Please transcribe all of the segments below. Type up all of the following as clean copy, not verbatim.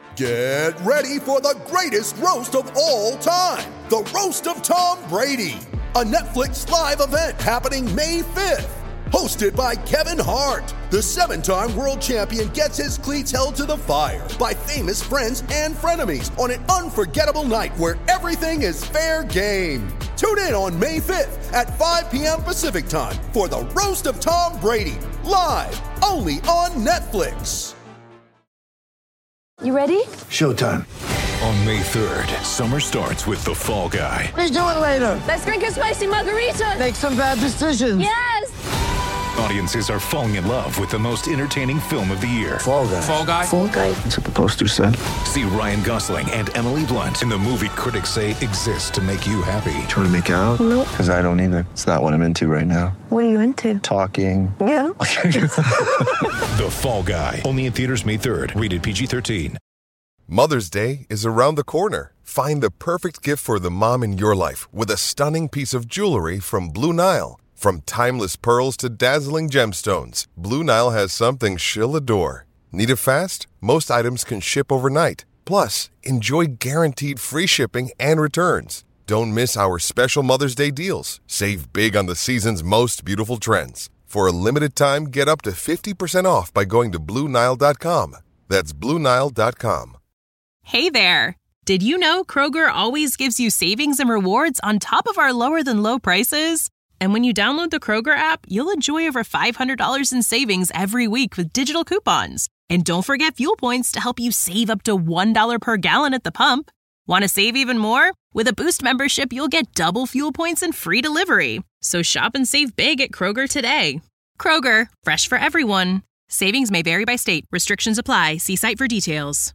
Get ready for the greatest roast of all time, the Roast of Tom Brady, a Netflix live event happening May 5th. Hosted by Kevin Hart, the 7-time world champion gets his cleats held to the fire by famous friends and frenemies on an unforgettable night where everything is fair game. Tune in on May 5th at 5 p.m. Pacific time for the Roast of Tom Brady, live only on Netflix. You ready? Showtime. On May 3rd, summer starts with The Fall Guy. Let's do it later. Let's drink a spicy margarita. Make some bad decisions. Yes! Audiences are falling in love with the most entertaining film of the year. Fall Guy. Fall Guy? Fall guy. That's what the poster said. See Ryan Gosling and Emily Blunt in the movie critics say exists to make you happy. Trying to make it out? Nope. Because I don't either. It's not what I'm into right now. What are you into? Talking. Yeah. The Fall Guy. Only in theaters May 3rd. Rated PG-13. Mother's Day is around the corner. Find the perfect gift for the mom in your life with a stunning piece of jewelry from Blue Nile. From timeless pearls to dazzling gemstones, Blue Nile has something she'll adore. Need it fast? Most items can ship overnight. Plus, enjoy guaranteed free shipping and returns. Don't miss our special Mother's Day deals. Save big on the season's most beautiful trends. For a limited time, get up to 50% off by going to BlueNile.com. That's BlueNile.com. Hey there! Did you know Kroger always gives you savings and rewards on top of our lower-than-low prices? And when you download the Kroger app, you'll enjoy over $500 in savings every week with digital coupons. And don't forget fuel points to help you save up to $1 per gallon at the pump. Want to save even more? With a Boost membership, you'll get double fuel points and free delivery. So shop and save big at Kroger today. Kroger, fresh for everyone. Savings may vary by state. Restrictions apply. See site for details.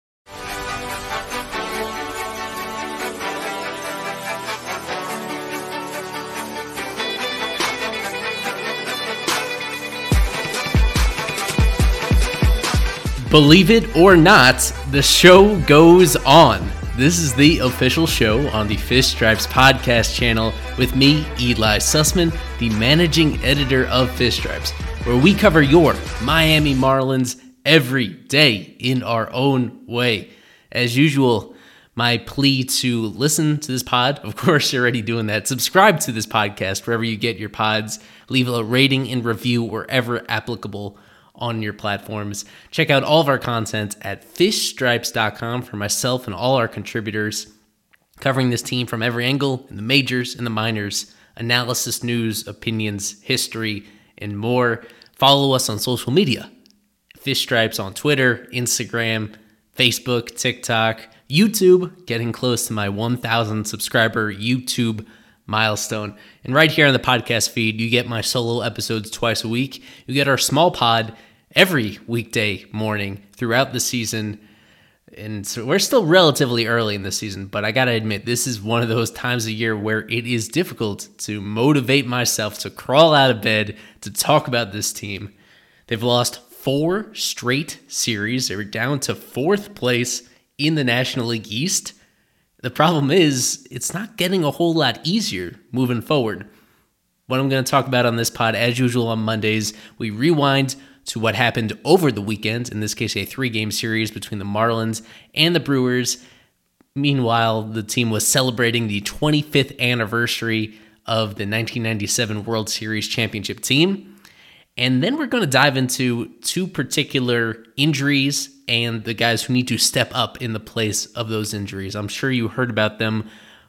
Believe it or not, the show goes on. This is the official show on the Fish Stripes podcast channel with me, Eli Sussman, the managing editor of Fish Stripes, where we cover your Miami Marlins every day in our own way. As usual, my plea to listen to this pod, of course you're already doing that, subscribe to this podcast wherever you get your pods, leave a rating and review wherever applicable on your platforms. Check out all of our content at fishstripes.com for myself and all our contributors, covering this team from every angle, in the majors and the minors, analysis, news, opinions, history, and more. Follow us on social media. Fish Stripes on Twitter, Instagram, Facebook, TikTok, YouTube, getting close to my 1,000 subscriber YouTube milestone. And right here on the podcast feed, you get my solo episodes twice a week. You get our small pod every weekday morning throughout the season. And so we're still relatively early in the season, but I gotta admit, this is one of those times of year where it is difficult to motivate myself to crawl out of bed to talk about this team. They've lost 4 straight series. They were down to 4th place in the National League East. The problem is, it's not getting a whole lot easier moving forward. What I'm going to talk about on this pod, as usual on Mondays, we rewind to what happened over the weekend, in this case a 3-game series between the Marlins and the Brewers. Meanwhile, the team was celebrating the 25th anniversary of the 1997 World Series championship team. And then we're going to dive into 2 particular injuries and the guys who need to step up in the place of those injuries. I'm sure you heard about them.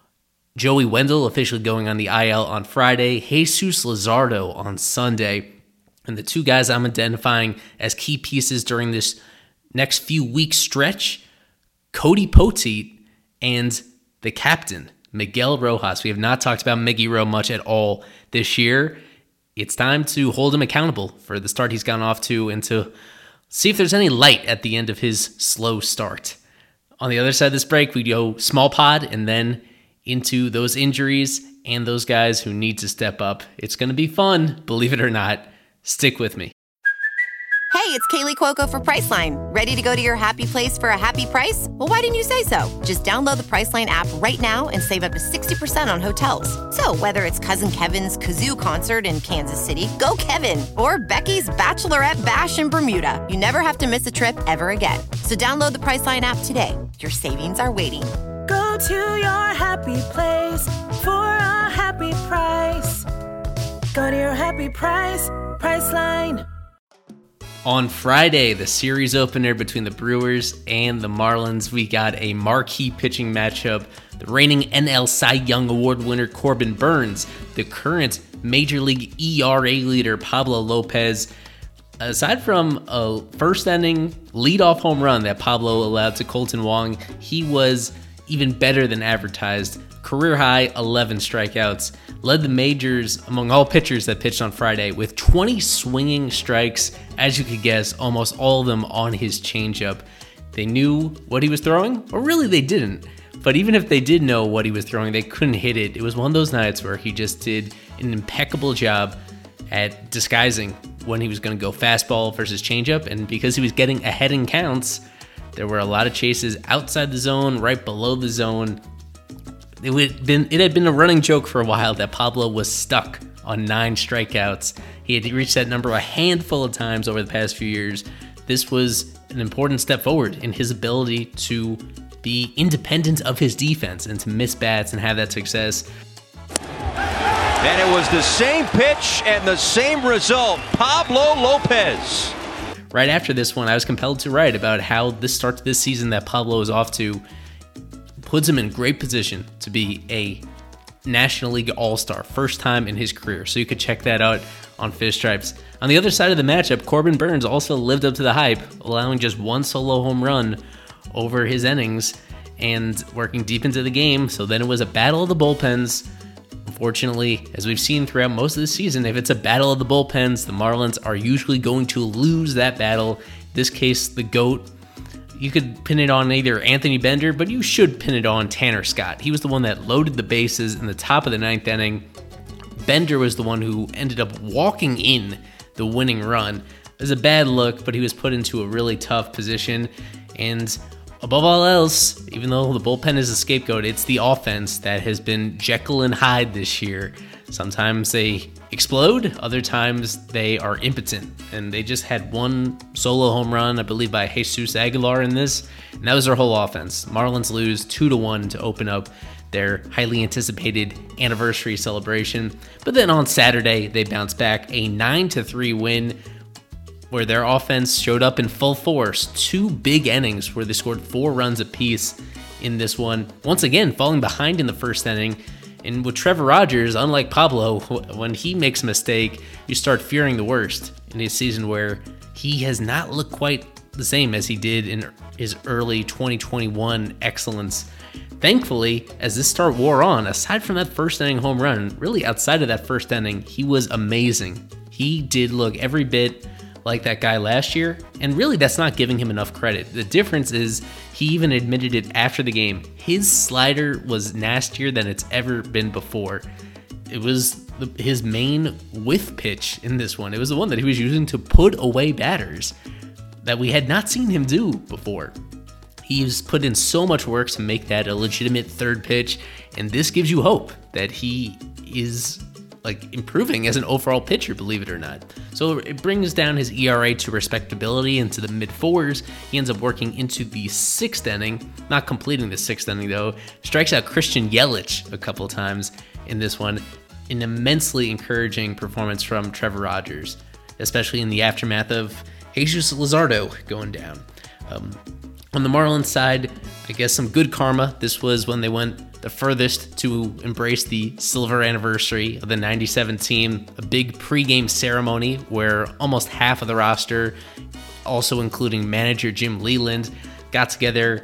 Joey Wendell officially going on the IL on Friday, Jesus Luzardo on Sunday. And the 2 guys I'm identifying as key pieces during this next few weeks stretch, Cody Poteet and the captain, Miguel Rojas. We have not talked about Miggy Rowe much at all this year. It's time to hold him accountable for the start he's gone off to and to see if there's any light at the end of his slow start. On the other side of this break, we go small pod and then into those injuries and those guys who need to step up. It's going to be fun, believe it or not. Stick with me. Hey, it's Kaylee Cuoco for Priceline. Ready to go to your happy place for a happy price? Well, why didn't you say so? Just download the Priceline app right now and save up to 60% on hotels. So whether it's Cousin Kevin's Kazoo Concert in Kansas City, go Kevin, or Becky's Bachelorette Bash in Bermuda, you never have to miss a trip ever again. So download the Priceline app today. Your savings are waiting. Go to your happy place for a happy price. Go to your happy price, Priceline. On Friday, the series opener between the Brewers and the Marlins, we got a marquee pitching matchup. The reigning NL Cy Young Award winner Corbin Burnes, the current Major League ERA leader Pablo Lopez. Aside from a first inning leadoff home run that Pablo allowed to Colton Wong, he was even better than advertised. Career high 11 strikeouts. Led the majors among all pitchers that pitched on Friday with 20 swinging strikes, as you could guess, almost all of them on his changeup. They knew what he was throwing, or really they didn't. But even if they did know what he was throwing, they couldn't hit it. It was one of those nights where he just did an impeccable job at disguising when he was going to go fastball versus changeup. And because he was getting ahead in counts, there were a lot of chases outside the zone, right below the zone. It had been a running joke for a while that Pablo was stuck on 9 strikeouts. He had reached that number a handful of times over the past few years. This was an important step forward in his ability to be independent of his defense and to miss bats and have that success. And it was the same pitch and the same result. Pablo Lopez. Right after this one, I was compelled to write about how this start to this season that Pablo is off to puts him in great position to be a National League All-Star, first time in his career. So you could check that out on Fish Stripes. On the other side of the matchup, Corbin Burnes also lived up to the hype, allowing just 1 solo home run over his innings and working deep into the game. So then it was a battle of the bullpens. Unfortunately, as we've seen throughout most of the season, if it's a battle of the bullpens, the Marlins are usually going to lose that battle. In this case, the GOAT. You could pin it on either Anthony Bender, but you should pin it on Tanner Scott. He was the one that loaded the bases in the top of the 9th inning. Bender was the one who ended up walking in the winning run. It was a bad look, but he was put into a really tough position. And above all else, even though the bullpen is a scapegoat, it's the offense that has been Jekyll and Hyde this year. Sometimes they explode, other times they are impotent. And they just had 1 solo home run, I believe, by Jesus Aguilar in this. And that was their whole offense. Marlins lose 2-1 to open up their highly anticipated anniversary celebration. But then on Saturday, they bounced back a 9-3 win where their offense showed up in full force. 2 big innings where they scored 4 runs apiece in this one. Once again, falling behind in the first inning. And with Trevor Rogers, unlike Pablo, when he makes a mistake, you start fearing the worst in a season where he has not looked quite the same as he did in his early 2021 excellence. Thankfully, as this start wore on, aside from that first inning home run, really outside of that first inning, he was amazing. He did look every bit like that guy last year, and really that's not giving him enough credit. The difference is he even admitted it after the game. His slider was nastier than it's ever been before. It was his main whiff pitch in this one. It was the one that he was using to put away batters that we had not seen him do before. He's put in so much work to make that a legitimate third pitch, and this gives you hope that he is improving as an overall pitcher, believe it or not. So it brings down his ERA to respectability into the mid-4s. He ends up working into the 6th inning, not completing the 6th inning though. Strikes out Christian Yelich a couple of times in this one. An immensely encouraging performance from Trevor Rogers, especially in the aftermath of Jesus Luzardo going down. On the Marlins side, I guess some good karma. This was when they went the furthest to embrace the silver anniversary of the 97 team, a big pregame ceremony where almost half of the roster, also including manager Jim Leland, got together,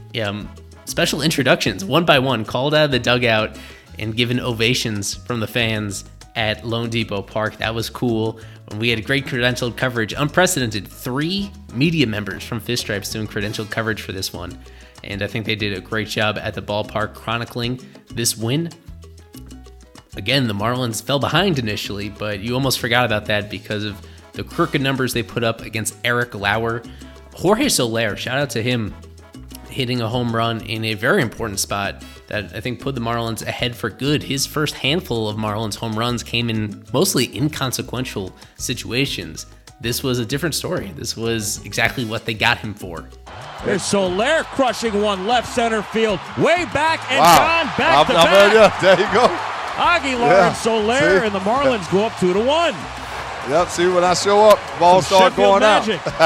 special introductions, one by one, called out of the dugout and given ovations from the fans at Lone Depot Park. That was cool. We had great credentialed coverage, unprecedented. 3 media members from Fish Stripes doing credentialed coverage for this one. And I think they did a great job at the ballpark chronicling this win. Again, the Marlins fell behind initially, but you almost forgot about that because of the crooked numbers they put up against Eric Lauer. Jorge Soler, shout out to him, hitting a home run in a very important spot that I think put the Marlins ahead for good. His first handful of Marlins home runs came in mostly inconsequential situations. This was a different story. This was exactly what they got him for. There's Soler crushing one left center field, way back, and gone back to back. There you go. Aguilar and Soler, and the Marlins go up 2-1. Yep, see, when I show up, balls start going out.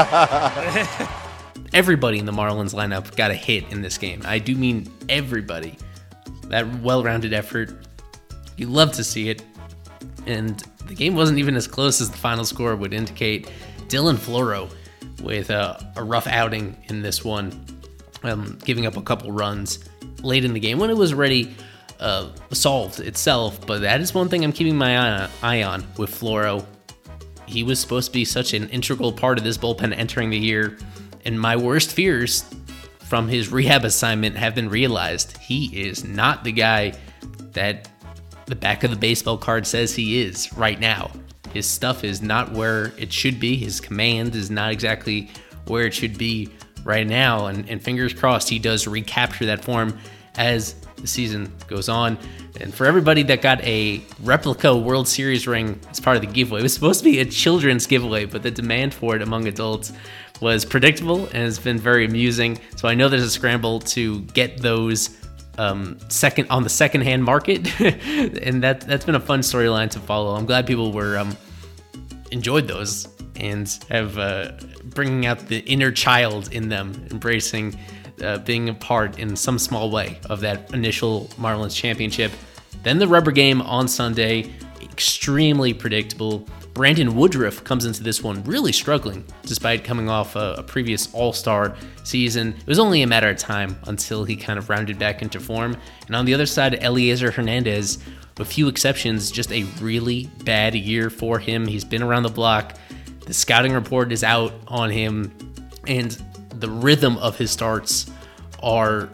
Everybody in the Marlins lineup got a hit in this game. I do mean everybody. That well-rounded effort, you love to see it. And the game wasn't even as close as the final score would indicate. Dylan Floro with a rough outing in this one, giving up a couple runs late in the game when it was already solved itself. But that is one thing I'm keeping my eye on with Floro. He was supposed to be such an integral part of this bullpen entering the year, and my worst fears from his rehab assignment have been realized. He is not the guy that the back of the baseball card says he is right now. His stuff is not where it should be. His command is not exactly where it should be right now, and fingers crossed he does recapture that form as the season goes on. And for everybody that got a replica World Series ring as part of the giveaway, it was supposed to be a children's giveaway, but the demand for it among adults was predictable and has been very amusing. So I know there's a scramble to get those on the secondhand market, and that's been a fun storyline to follow. I'm glad people were enjoyed those and have bringing out the inner child in them, embracing being a part in some small way of that initial Marlins championship. Then the rubber game on Sunday, extremely predictable. Brandon Woodruff comes into this one really struggling, despite coming off a previous All-Star season. It was only a matter of time until he kind of rounded back into form. And on the other side, Eliezer Hernandez, with few exceptions, just a really bad year for him. He's been around the block. The scouting report is out on him, and the rhythm of his starts are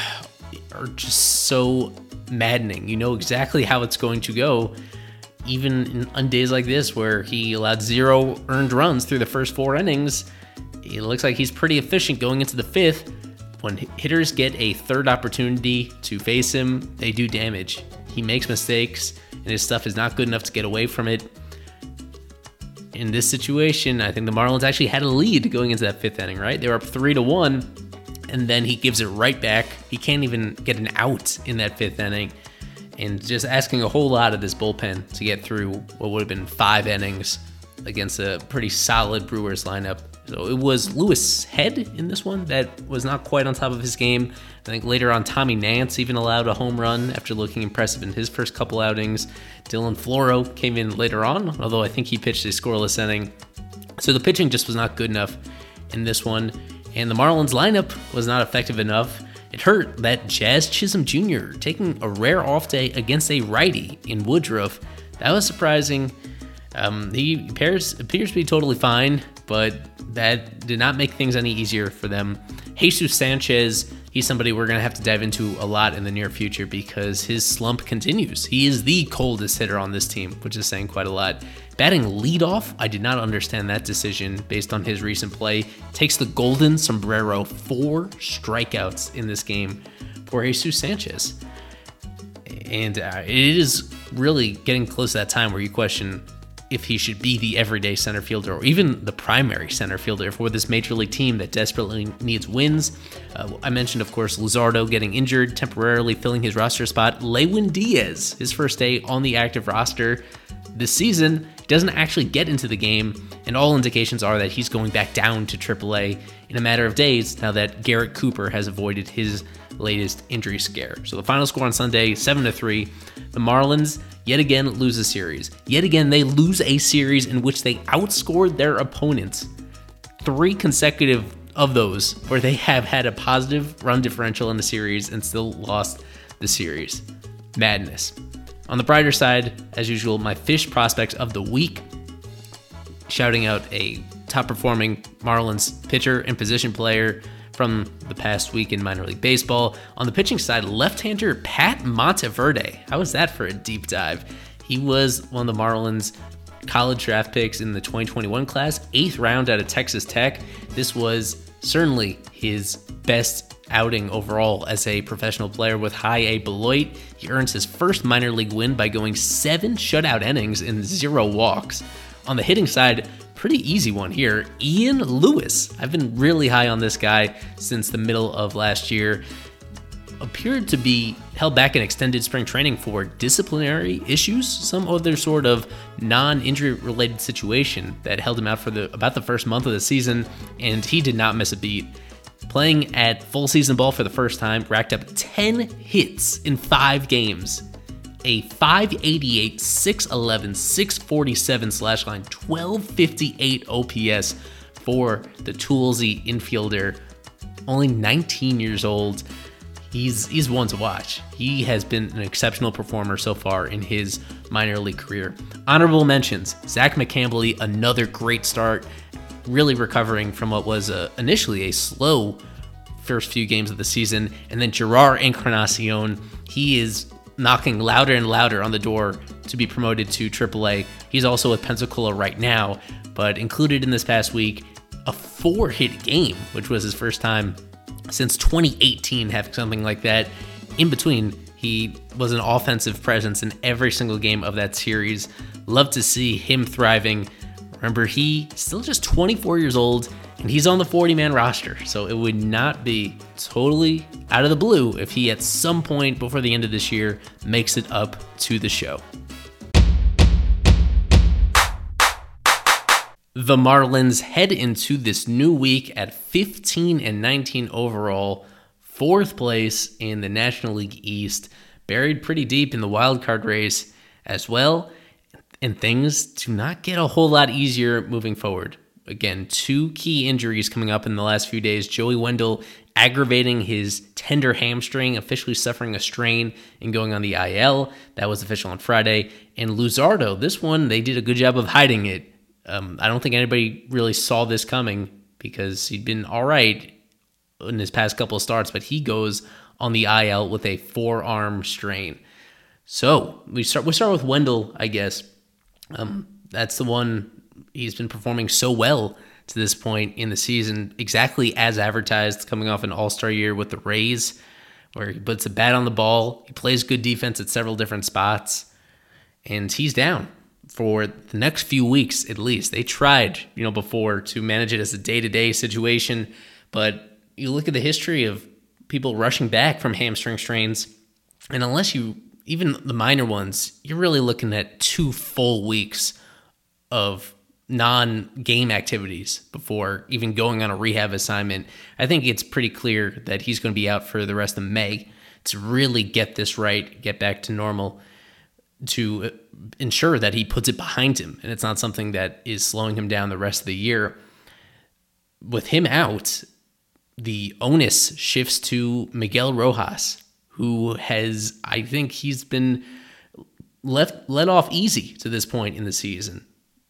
just so maddening. You know exactly how it's going to go, even on days like this where he allowed 0 earned runs through the first 4 innings. It looks like he's pretty efficient going into the 5th. When hitters get a third opportunity to face him, they do damage. He makes mistakes, and his stuff is not good enough to get away from it. In this situation, I think the Marlins actually had a lead going into that 5th inning, right? They were up 3-1, and then he gives it right back. He can't even get an out in that 5th inning, and just asking a whole lot of this bullpen to get through what would have been 5 innings against a pretty solid Brewers lineup. So it was Lewis Head in this one that was not quite on top of his game. I think later on, Tommy Nance even allowed a home run after looking impressive in his first couple outings. Dylan Floro came in later on, although I think he pitched a scoreless inning. So the pitching just was not good enough in this one, and the Marlins lineup was not effective enough. It hurt that Jazz Chisholm Jr. taking a rare off day against a righty in Woodruff. That was surprising. He appears to be totally fine, but that did not make things any easier for them. Jesus Sanchez, he's somebody we're going to have to dive into a lot in the near future because his slump continues. He is the coldest hitter on this team, which is saying quite a lot. Batting leadoff, I did not understand that decision based on his recent play. Takes the golden sombrero, 4 strikeouts in this game for Jesus Sanchez. And it is really getting close to that time where you question if he should be the everyday center fielder or even the primary center fielder for this major league team that desperately needs wins. I mentioned, of course, Luzardo getting injured, temporarily filling his roster spot. Lewin Diaz, his first day on the active roster this season, doesn't actually get into the game, and all indications are that he's going back down to AAA in a matter of days now that Garrett Cooper has avoided his latest injury scare. So the final score on Sunday, 7-3. The Marlins yet again lose a series. Yet again, they lose a series in which they outscored their opponents. 3 consecutive of those where they have had a positive run differential in the series and still lost the series. Madness. On the brighter side, as usual, my fish prospect of the week, shouting out a top-performing Marlins pitcher and position player from the past week in minor league baseball. On the pitching side, left-hander Pat Monteverde. How was that for a deep dive? He was one of the Marlins' college draft picks in the 2021 class, 8th round out of Texas Tech. This was certainly his best outing overall as a professional player with high A Beloit. He earns his first minor league win by going 7 shutout innings and 0 walks. On the hitting side, pretty easy one here. Ian Lewis. I've been really high on this guy since the middle of last year. Appeared to be held back in extended spring training for disciplinary issues, some other sort of non-injury related situation that held him out for about the first month of the season, and he did not miss a beat. Playing at full season ball for the first time, racked up 10 hits in 5 games. A 588, 611, 647 slash line, 1258 OPS for the toolsy infielder. Only 19 years old. He's one to watch. He has been an exceptional performer so far in his minor league career. Honorable mentions, Zach McCambley, another great start, really recovering from what was initially a slow first few games of the season. And then Gerard Encarnacion, he is knocking louder and louder on the door to be promoted to AAA. He's also with Pensacola right now, but included in this past week, a 4-hit game, which was his first time since 2018 having something like that. In between, he was an offensive presence in every single game of that series. Love to see him thriving. Remember, he's still just 24 years old, and he's on the 40-man roster, so it would not be totally out of the blue if he at some point before the end of this year makes it up to the show. The Marlins head into this new week at 15-19 overall, 4th place in the National League East, buried pretty deep in the wild card race as well, and things do not get a whole lot easier moving forward. Again, 2 key injuries coming up in the last few days. Joey Wendell aggravating his tender hamstring, officially suffering a strain and going on the IL. That was official on Friday. And Luzardo, this one, they did a good job of hiding it. I don't think anybody really saw this coming because he'd been all right in his past couple of starts, but he goes on the IL with a forearm strain. So we start with Wendell, I guess. That's the one he's been performing so well to this point in the season, exactly as advertised, coming off an all-star year with the Rays, where he puts a bat on the ball, he plays good defense at several different spots, and he's down for the next few weeks at least. They tried, before to manage it as a day-to-day situation, but you look at the history of people rushing back from hamstring strains, and unless even the minor ones, you're really looking at 2 full weeks of non-game activities before even going on a rehab assignment. I think it's pretty clear that he's going to be out for the rest of May to really get this right, get back to normal, to ensure that he puts it behind him and it's not something that is slowing him down the rest of the year. With him out, the onus shifts to Miguel Rojas, who has, I think he's been let off easy to this point in the season.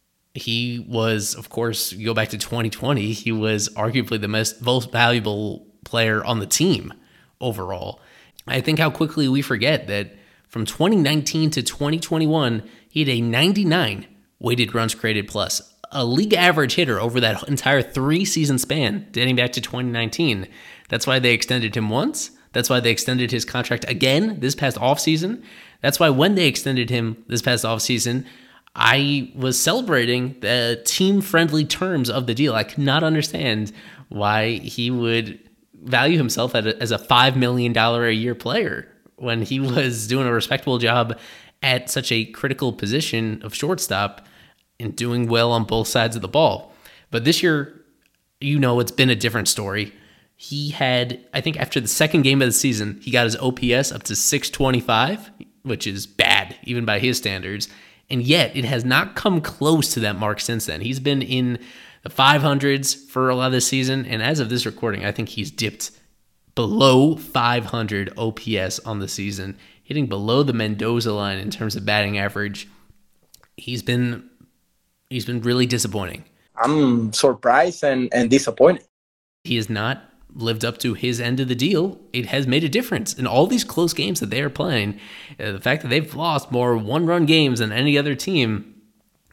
He was, of course, you go back to 2020, he was arguably the most valuable player on the team overall. I think how quickly we forget that from 2019 to 2021, he had a 99 weighted runs created plus, a league average hitter over that entire 3-season span dating back to 2019. That's why they extended him once. That's why they extended his contract again this past offseason. That's why when they extended him this past offseason, I was celebrating the team-friendly terms of the deal. I could not understand why he would value himself as a $5 million a year player when he was doing a respectable job at such a critical position of shortstop and doing well on both sides of the ball. But this year, it's been a different story. He had, I think after the second game of the season, he got his OPS up to 625, which is bad, even by his standards. And yet, it has not come close to that mark since then. He's been in the 500s for a lot of this season, and as of this recording, I think he's dipped below 500 OPS on the season, hitting below the Mendoza line in terms of batting average. He's been really disappointing. I'm surprised and disappointed. He has not lived up to his end of the deal. It has made a difference in all these close games that they are playing. The fact that they've lost more one-run games than any other team,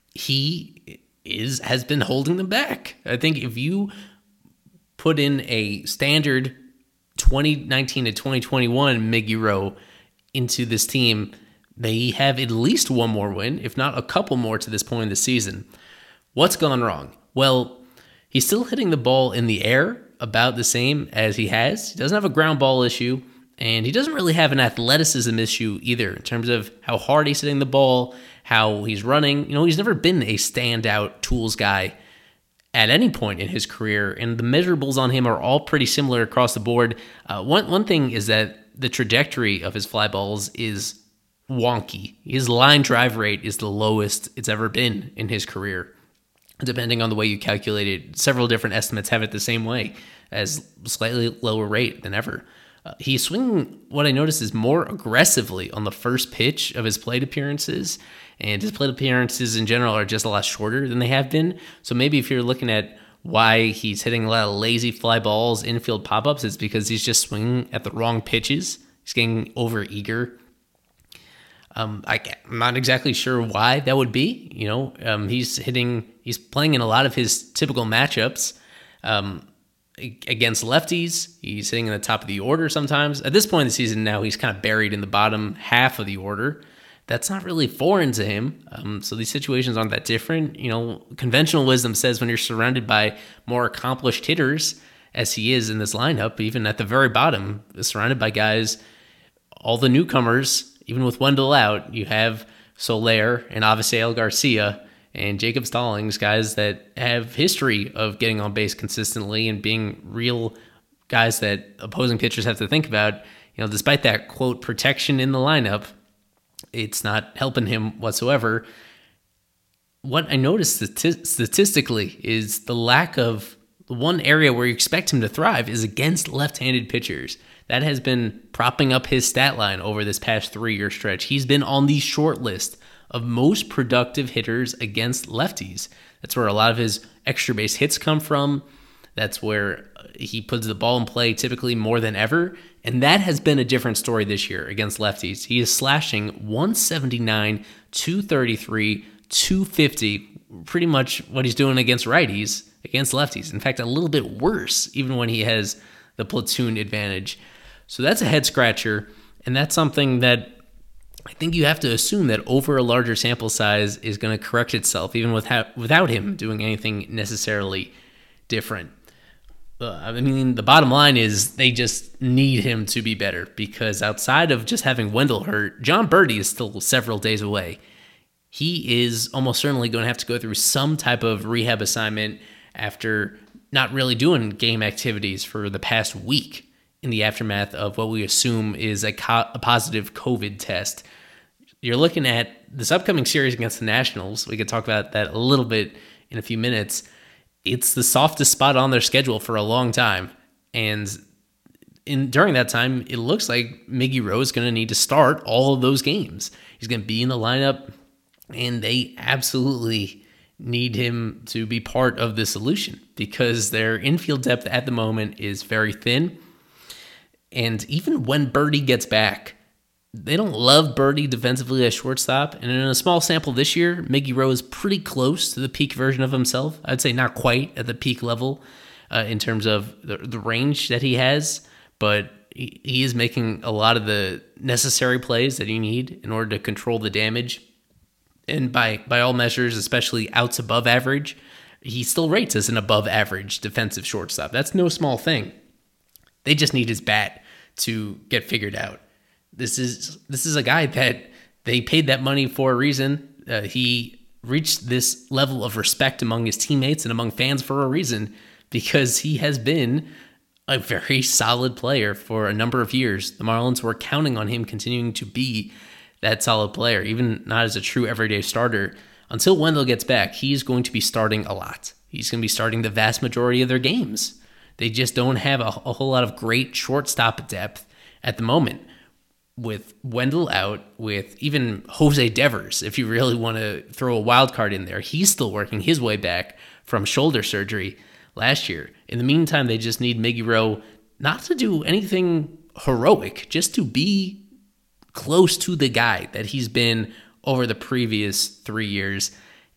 he has been holding them back. I think if you put in a standard 2019 to 2021 Miggy Rowe into this team, they have at least one more win, if not a couple more to this point in the season. What's gone wrong? Well, he's still hitting the ball in the air about the same as he has. He doesn't have a ground ball issue, and he doesn't really have an athleticism issue either in terms of how hard he's hitting the ball, how he's running. He's never been a standout tools guy at any point in his career, and the measurables on him are all pretty similar across the board. One thing is that the trajectory of his fly balls is wonky. His line drive rate is the lowest it's ever been in his career. Depending on the way you calculate it, several different estimates have it the same way, as slightly lower rate than ever. He's swinging, what I noticed, is more aggressively on the first pitch of his plate appearances, and his plate appearances in general are just a lot shorter than they have been. So maybe if you're looking at why he's hitting a lot of lazy fly balls, infield pop-ups, it's because he's just swinging at the wrong pitches. He's getting over-eager. I'm not exactly sure why that would be. He's playing in a lot of his typical matchups against lefties. He's hitting in the top of the order sometimes. At this point in the season now, he's kind of buried in the bottom half of the order. That's not really foreign to him. So these situations aren't that different. Conventional wisdom says when you're surrounded by more accomplished hitters, as he is in this lineup, even at the very bottom, surrounded by guys, all the newcomers. Even with Wendell out, you have Soler and Avisail Garcia and Jacob Stallings, guys that have history of getting on base consistently and being real guys that opposing pitchers have to think about. Despite that, quote, protection in the lineup, it's not helping him whatsoever. What I noticed statistically is the lack of the one area where you expect him to thrive is against left-handed pitchers. That has been propping up his stat line over this past 3-year stretch. He's been on the short list of most productive hitters against lefties. That's where a lot of his extra base hits come from. That's where he puts the ball in play typically more than ever. And that has been a different story this year against lefties. He is slashing 179, 233, 250, pretty much what he's doing against righties, against lefties. In fact, a little bit worse, even when he has the platoon advantage. So that's a head scratcher, and that's something that I think you have to assume that over a larger sample size is going to correct itself, even without him doing anything necessarily different. The bottom line is they just need him to be better, because outside of just having Wendell hurt, John Birdie is still several days away. He is almost certainly going to have to go through some type of rehab assignment after not really doing game activities for the past week in the aftermath of what we assume is a positive COVID test. You're looking at this upcoming series against the Nationals. We could talk about that a little bit in a few minutes. It's the softest spot on their schedule for a long time. And during that time, it looks like Miggy Rowe is going to need to start all of those games. He's going to be in the lineup, and they absolutely need him to be part of the solution because their infield depth at the moment is very thin. And even when Birdie gets back, they don't love Birdie defensively as shortstop. And in a small sample this year, Miggy Rowe is pretty close to the peak version of himself. I'd say not quite at the peak level in terms of the range that he has, but he is making a lot of the necessary plays that you need in order to control the damage. And by all measures, especially outs above average, he still rates as an above average defensive shortstop. That's no small thing. They just need his bat to get figured out. This is a guy that they paid that money for a reason. He reached this level of respect among his teammates and among fans for a reason, because he has been a very solid player for a number of years. The Marlins were counting on him continuing to be that solid player, even not as a true everyday starter. Until Wendell gets back, he's going to be starting a lot. He's going to be starting the vast majority of their games. They just don't have a whole lot of great shortstop depth at the moment. With Wendell out, with even Jose Devers, if you really want to throw a wild card in there, he's still working his way back from shoulder surgery last year. In the meantime, they just need Miggy Rowe not to do anything heroic, just to be close to the guy that he's been over the previous 3 years.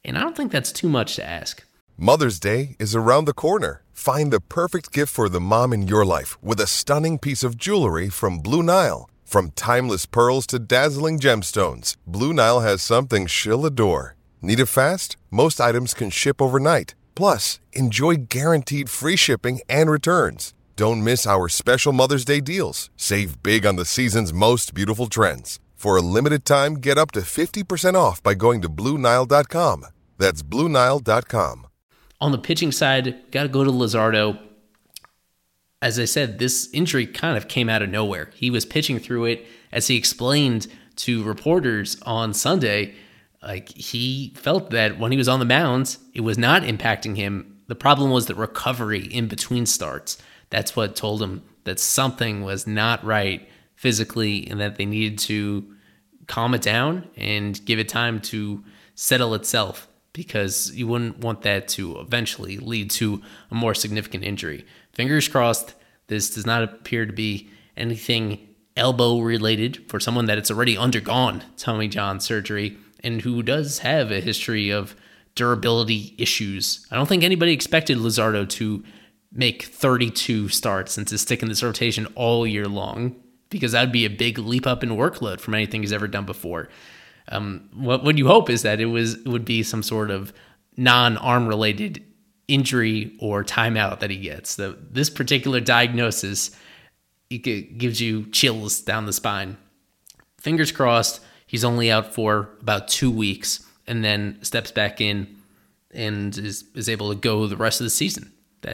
and I don't think that's too much to ask. Mother's Day is around the corner. Find the perfect gift for the mom in your life with a stunning piece of jewelry from Blue Nile. From timeless pearls to dazzling gemstones, Blue Nile has something she'll adore. Need it fast? Most items can ship overnight. Plus, enjoy guaranteed free shipping and returns. Don't miss our special Mother's Day deals. Save big on the season's most beautiful trends. For a limited time, get up to 50% off by going to BlueNile.com. That's BlueNile.com. On the pitching side, got to go to Luzardo. As I said, this injury kind of came out of nowhere. He was pitching through it. As he explained to reporters on Sunday, he felt that when he was on the mound, it was not impacting him. The problem was the recovery in between starts. That's what told him that something was not right physically and that they needed to calm it down and give it time to settle itself, because you wouldn't want that to eventually lead to a more significant injury. Fingers crossed, this does not appear to be anything elbow related for someone that it's already undergone Tommy John surgery and who does have a history of durability issues. I don't think anybody expected Luzardo to make 32 starts and to stick in this rotation all year long, because that would be a big leap up in workload from anything he's ever done before. What you hope is that it would be some sort of non-arm related injury or timeout that he gets. This particular diagnosis, it gives you chills down the spine. Fingers crossed, he's only out for about 2 weeks and then steps back in and is able to go the rest of the season.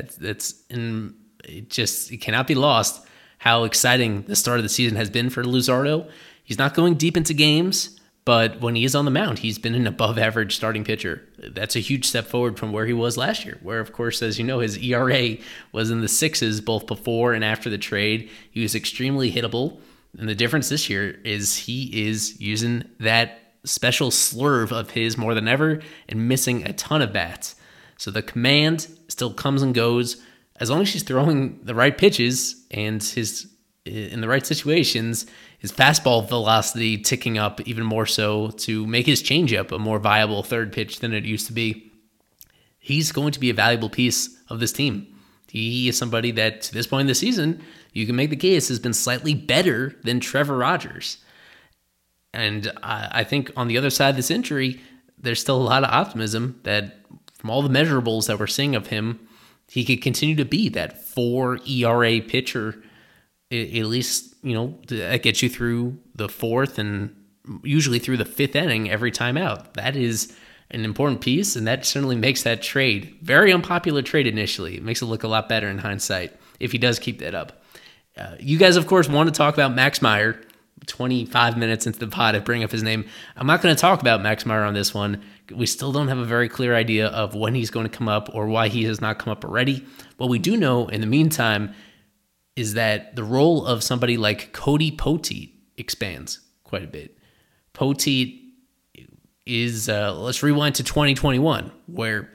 It cannot be lost how exciting the start of the season has been for Luzardo. He's not going deep into games, but when he is on the mound, he's been an above-average starting pitcher. That's a huge step forward from where he was last year, where, of course, as you know, his ERA was in the 6s both before and after the trade. He was extremely hittable, and the difference this year is he is using that special slurve of his more than ever and missing a ton of bats. So the command still comes and goes. As long as he's throwing the right pitches and in the right situations, his fastball velocity ticking up even more so to make his changeup a more viable third pitch than it used to be, he's going to be a valuable piece of this team. He is somebody that, to this point in the season, you can make the case has been slightly better than Trevor Rogers. And I think on the other side of this injury, there's still a lot of optimism that from all the measurables that we're seeing of him, he could continue to be that 4 ERA pitcher, at least, that gets you through the 4th and usually through the 5th inning every time out. That is an important piece, and that certainly makes that trade, very unpopular trade initially. It makes it look a lot better in hindsight if he does keep that up. You guys, of course, want to talk about Max Meyer. 25 minutes into the pod, I bring up his name. I'm not going to talk about Max Meyer on this one. We still don't have a very clear idea of when he's going to come up or why he has not come up already. What we do know in the meantime is that the role of somebody like Cody Poteet expands quite a bit. Poteet is, let's rewind to 2021, where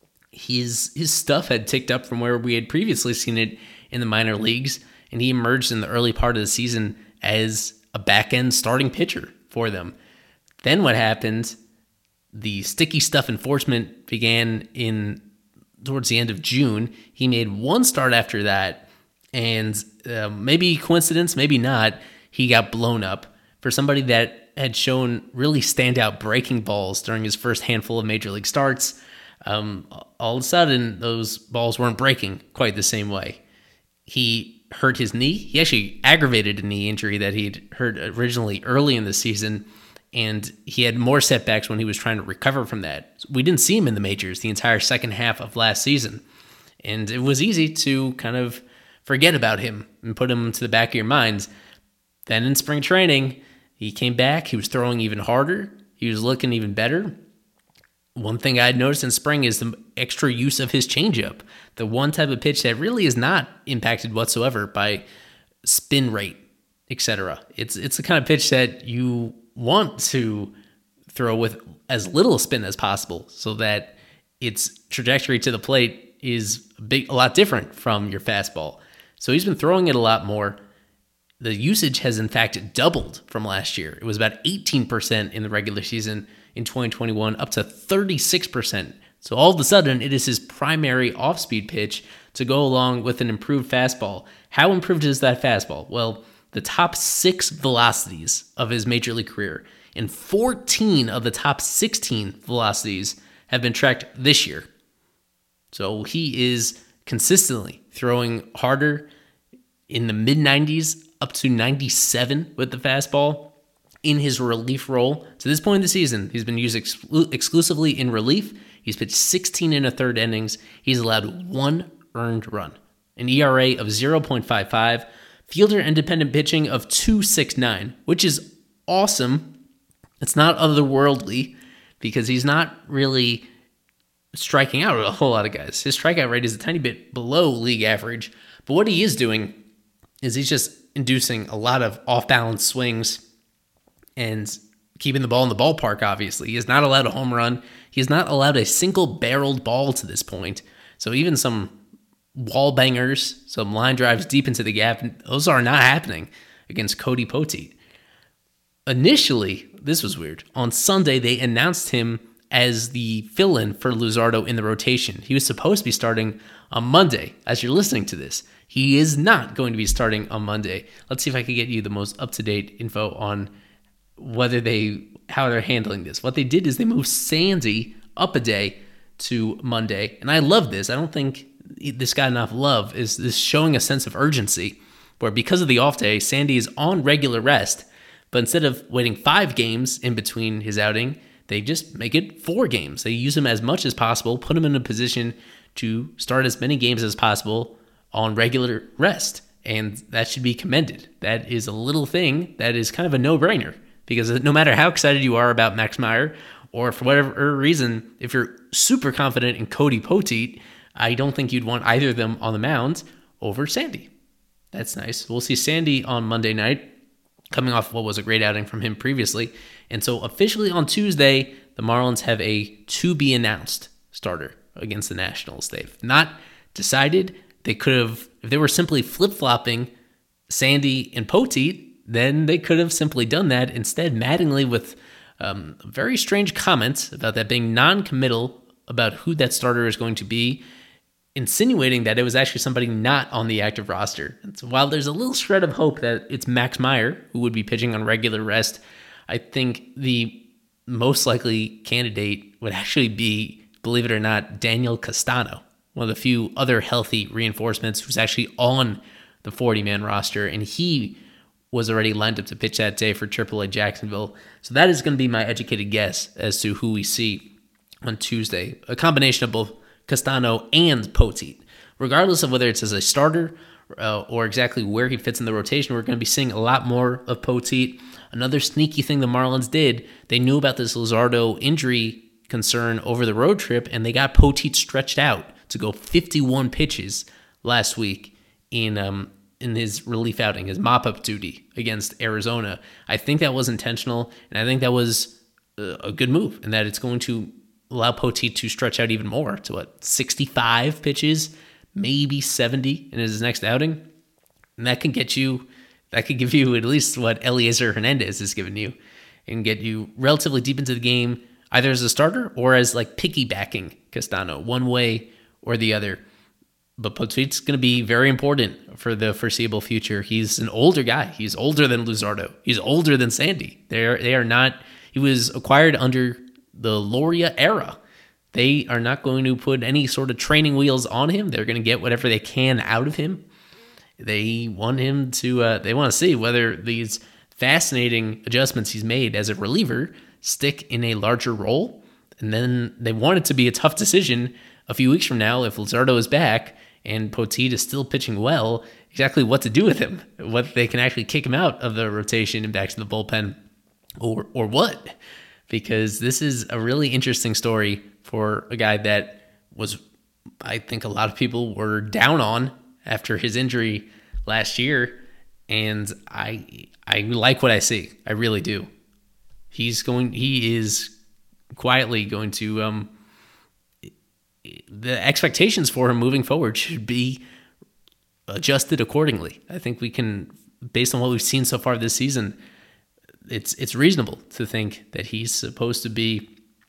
his stuff had ticked up from where we had previously seen it in the minor leagues, and he emerged in the early part of the season as a back-end starting pitcher for them. Then what happened, the sticky stuff enforcement began towards the end of June. He made one start after that, and maybe coincidence, maybe not, he got blown up. For somebody that had shown really standout breaking balls during his first handful of major league starts, all of a sudden those balls weren't breaking quite the same way. He hurt his knee. He actually aggravated a knee injury that he'd hurt originally early in the season, and he had more setbacks when he was trying to recover from that. We didn't see him in the majors the entire second half of last season, and it was easy to kind of forget about him and put him to the back of your minds. Then in spring training, he came back. He was throwing even harder. He was looking even better. One thing I'd noticed in spring is the extra use of his changeup, the one type of pitch that really is not impacted whatsoever by spin rate, etc. It's the kind of pitch that you want to throw with as little spin as possible so that its trajectory to the plate is a lot different from your fastball. So he's been throwing it a lot more. the usage has in fact doubled from last year. It was about 18% in the regular season in 2021, up to 36%. So all of a sudden, it is his primary off-speed pitch to go along with an improved fastball. How improved is that fastball? Well, the top 6 velocities of his major league career, and 14 of the top 16 velocities have been tracked this year. So he is consistently throwing harder in the mid-90s, up to 97 with the fastball in his relief role. To this point in the season, he's been used exclusively in relief. He's pitched 16 1/3 innings. He's allowed 1 earned run, an ERA of 0.55, fielder independent pitching of 2.69, which is awesome. It's not otherworldly because he's not really striking out a whole lot of guys. His strikeout rate is a tiny bit below league average, but what he is doing is he's just inducing a lot of off-balance swings and keeping the ball in the ballpark, obviously. He is not allowed a home run. He is not allowed a single-barreled ball to this point. So even some wall bangers, some line drives deep into the gap, those are not happening against Cody Poteet. Initially, this was weird. On Sunday, they announced him as the fill-in for Luzardo in the rotation. He was supposed to be starting on Monday. As you're listening to this, he is not going to be starting on Monday. Let's see if I can get you the most up-to-date info on how they're handling this. What they did is they moved Sandy up a day to Monday, and I love this. I don't think this got enough love. Is this showing a sense of urgency where because of the off day, Sandy is on regular rest, but instead of waiting 5 games in between his outing, they just make it 4 games. They use him as much as possible, put him in a position to start as many games as possible on regular rest, and that should be commended. That is a little thing that is kind of a no-brainer, because no matter how excited you are about Max Meyer, or for whatever reason, if you're super confident in Cody Poteet, I don't think you'd want either of them on the mound over Sandy. That's nice. We'll see Sandy on Monday night, coming off what was a great outing from him previously. And so officially on Tuesday, the Marlins have a to-be-announced starter against the Nationals. They've not decided. They could have, if they were simply flip-flopping Sandy and Poteet, then they could have simply done that. Instead, Mattingly with very strange comments about that being non-committal about who that starter is going to be, insinuating that it was actually somebody not on the active roster. And so while there's a little shred of hope that it's Max Meyer who would be pitching on regular rest, I think the most likely candidate would actually be, believe it or not, Daniel Castano, one of the few other healthy reinforcements who's actually on the 40-man roster, and he was already lined up to pitch that day for AAA Jacksonville. So that is going to be my educated guess as to who we see on Tuesday. A combination of both Castano and Poteet. Regardless of whether it's as a starter or exactly where he fits in the rotation, we're going to be seeing a lot more of Poteet. Another sneaky thing the Marlins did, they knew about this Luzardo injury concern over the road trip, and they got Poteet stretched out to go 51 pitches last week in his relief outing, his mop-up duty against Arizona. I think that was intentional, and I think that was a good move, and that it's going to allow Poteet to stretch out even more to 65 pitches, maybe 70 in his next outing. And that could give you at least what Eliezer Hernandez has given you, and get you relatively deep into the game, either as a starter or as like piggybacking Castano, one way or the other. But Poteet's going to be very important for the foreseeable future. He's an older guy. He's older than Luzardo. He's older than Sandy. They are not. He was acquired under the Loria era. They are not going to put any sort of training wheels on him. They're going to get whatever they can out of him. They want him to. They want to see whether these fascinating adjustments he's made as a reliever stick in a larger role. And then they want it to be a tough decision a few weeks from now if Luzardo is back and Poteet is still pitching well, exactly what to do with him, whether they can actually kick him out of the rotation and back to the bullpen or what. Because this is a really interesting story for a guy that was, I think a lot of people were down on after his injury last year. And I like what I see. I really do. He is quietly going to, the expectations for him moving forward should be adjusted accordingly. I think we can based on what we've seen so far this season, it's reasonable to think that he's supposed to be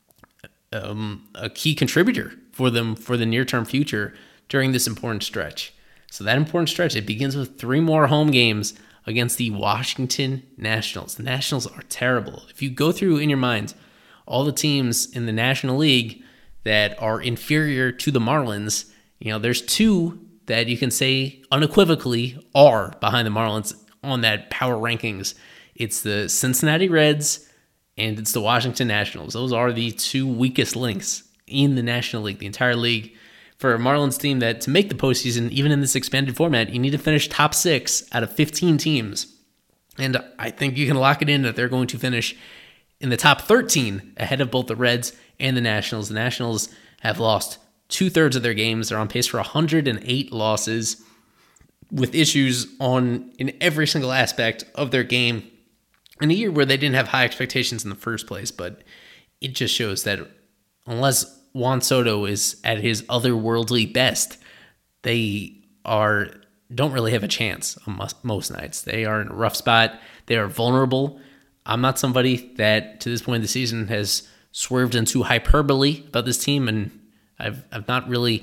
a key contributor for them for the near-term future during this important stretch. So that important stretch, it begins with 3 more home games against the Washington Nationals. The Nationals are terrible. If you go through in your mind all the teams in the National League that are inferior to the Marlins, there's 2 that you can say unequivocally are behind the Marlins on that power rankings. It's the Cincinnati Reds and it's the Washington Nationals. Those are the 2 weakest links in the National League, the entire league. For a Marlins team that to make the postseason, even in this expanded format, you need to finish top 6 out of 15 teams. And I think you can lock it in that they're going to finish in the top 13 ahead of both the Reds and the Nationals. The Nationals have lost 2/3 of their games. They're on pace for 108 losses with issues in every single aspect of their game in a year where they didn't have high expectations in the first place. But it just shows that unless Juan Soto is at his otherworldly best, they don't really have a chance on most nights. They are in a rough spot. They are vulnerable. I'm not somebody that to this point in the season has swerved into hyperbole about this team, and I've not really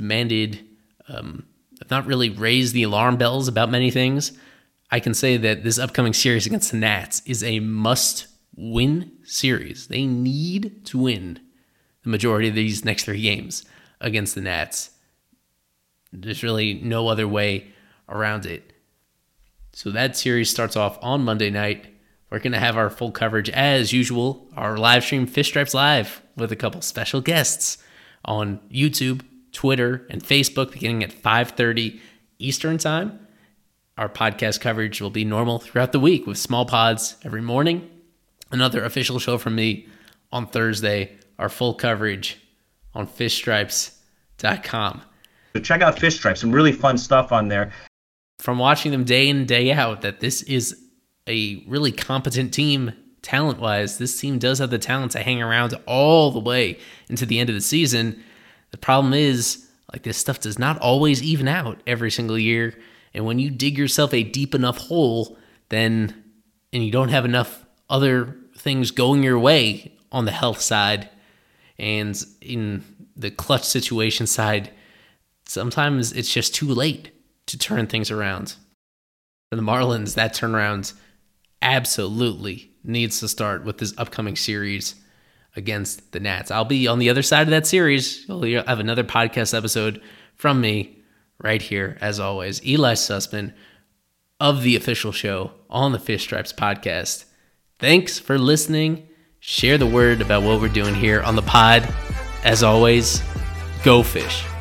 I've not really raised the alarm bells about many things. I can say that this upcoming series against the Nats is a must-win series. They need to win the majority of these next 3 games against the Nats. There's really no other way around it. So that series starts off on Monday night. We're going to have our full coverage as usual, our live stream Fish Stripes Live with a couple special guests on YouTube, Twitter, and Facebook beginning at 5:30 Eastern Time. Our podcast coverage will be normal throughout the week with small pods every morning. Another official show from me on Thursday. Our full coverage on fishstripes.com. So check out Fish Stripes, some really fun stuff on there. From watching them day in, day out, that this is a really competent team talent-wise. This team does have the talent to hang around all the way into the end of the season. The problem is, this stuff does not always even out every single year. And when you dig yourself a deep enough hole, and you don't have enough other things going your way on the health side, and in the clutch situation side, sometimes it's just too late to turn things around. For the Marlins, that turnaround absolutely needs to start with this upcoming series against the Nats. I'll be on the other side of that series. You'll have another podcast episode from me right here, as always. Eli Sussman of The Official Show on the Fish Stripes podcast. Thanks for listening. Share the word about what we're doing here on the pod. As always, go fish.